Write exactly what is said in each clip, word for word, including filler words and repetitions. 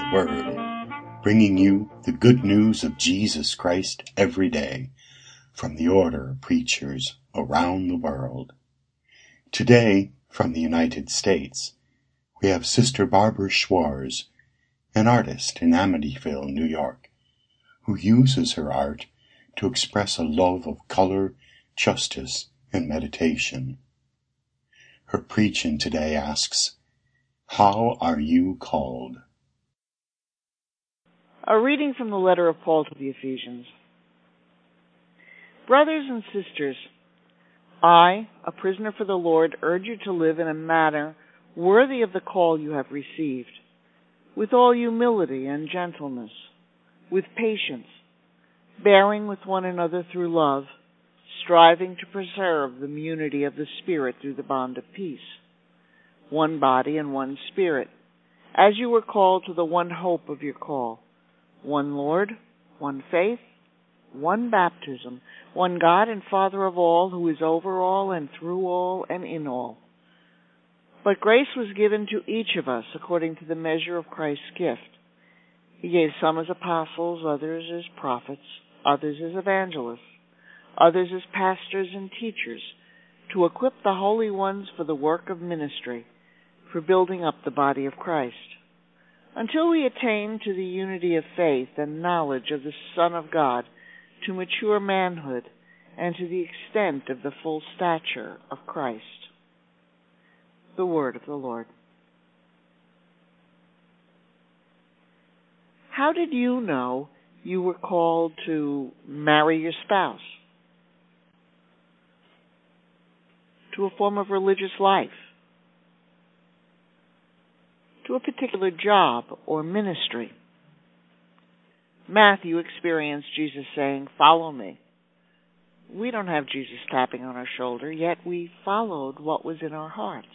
Word, bringing you the good news of Jesus Christ every day from the order of preachers around the world. Today, from the United States, we have Sister Barbara Schwarz, an artist in Amityville, New York, who uses her art to express a love of color, justice, and meditation. Her preaching today asks, "How are you called?" A reading from the letter of Paul to the Ephesians. Brothers and sisters, I, a prisoner for the Lord, urge you to live in a manner worthy of the call you have received, with all humility and gentleness, with patience, bearing with one another through love, striving to preserve the unity of the Spirit through the bond of peace. One body and one Spirit, as you were called to the one hope of your call. One Lord, one faith, one baptism, one God and Father of all, who is over all and through all and in all. But grace was given to each of us according to the measure of Christ's gift. He gave some as apostles, others as prophets, others as evangelists, others as pastors and teachers, to equip the holy ones for the work of ministry, for building up the body of Christ, until we attain to the unity of faith and knowledge of the Son of God, to mature manhood, and to the extent of the full stature of Christ. The word of the Lord. How did you know you were called to marry your spouse? To a form of religious life? To a particular job or ministry? Matthew experienced Jesus saying, "Follow me." We don't have Jesus tapping on our shoulder, yet we followed what was in our hearts.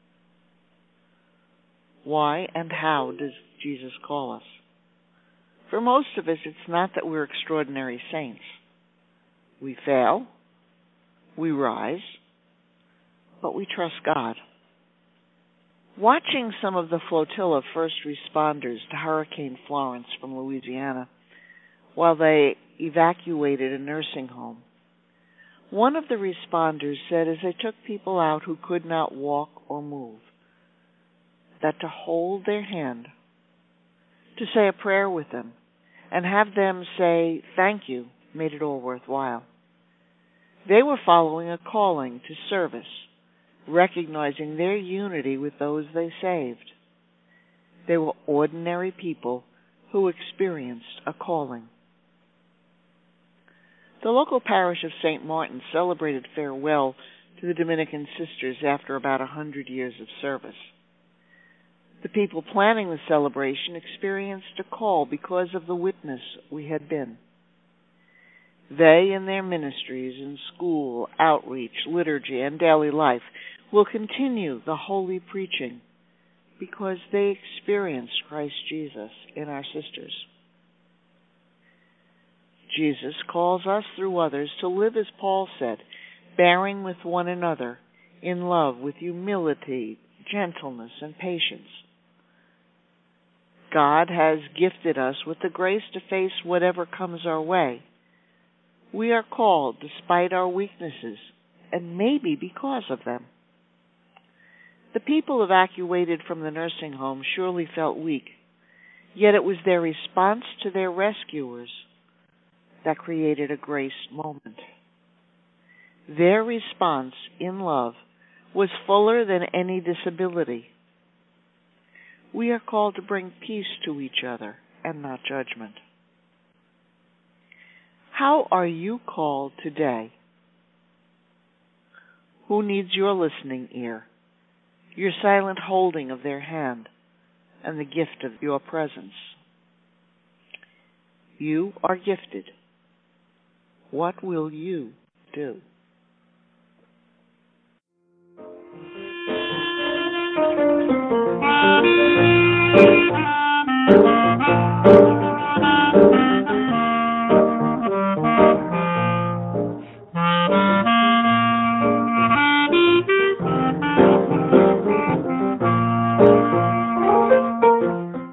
Why and how does Jesus call us? For most of us, it's not that we're extraordinary saints. We fail, we rise, but we trust God. Watching some of the flotilla of first responders to Hurricane Florence from Louisiana while they evacuated a nursing home, one of the responders said as they took people out who could not walk or move, that to hold their hand, to say a prayer with them, and have them say thank you made it all worthwhile. They were following a calling to service, recognizing their unity with those they saved. They were ordinary people who experienced a calling. The local parish of Saint Martin celebrated farewell to the Dominican sisters after about a hundred years of service. The people planning the celebration experienced a call because of the witness we had been. They, in their ministries in school, outreach, liturgy, and daily life, will continue the holy preaching because they experienced Christ Jesus in our sisters. Jesus calls us through others to live as Paul said, bearing with one another in love with humility, gentleness, and patience. God has gifted us with the grace to face whatever comes our way. We are called despite our weaknesses, and maybe because of them. The people evacuated from the nursing home surely felt weak, yet it was their response to their rescuers that created a grace moment. Their response in love was fuller than any disability. We are called to bring peace to each other and not judgment. How are you called today? Who needs your listening ear, your silent holding of their hand, and the gift of your presence? You are gifted. What will you do? Thank you.